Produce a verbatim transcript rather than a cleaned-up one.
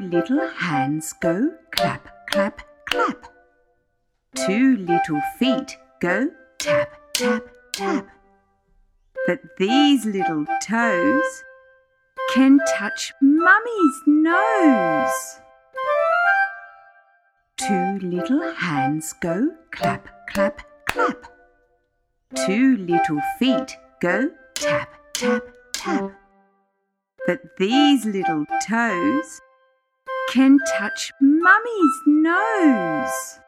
little hands go clap, clap, clap. Two little feet go tap, tap, tap. But these little toes can touch Mummy's nose. Two little hands go clap, clap, clap. Two little feet go tap, tap, tap. But these little toes can touch Mummy's nose.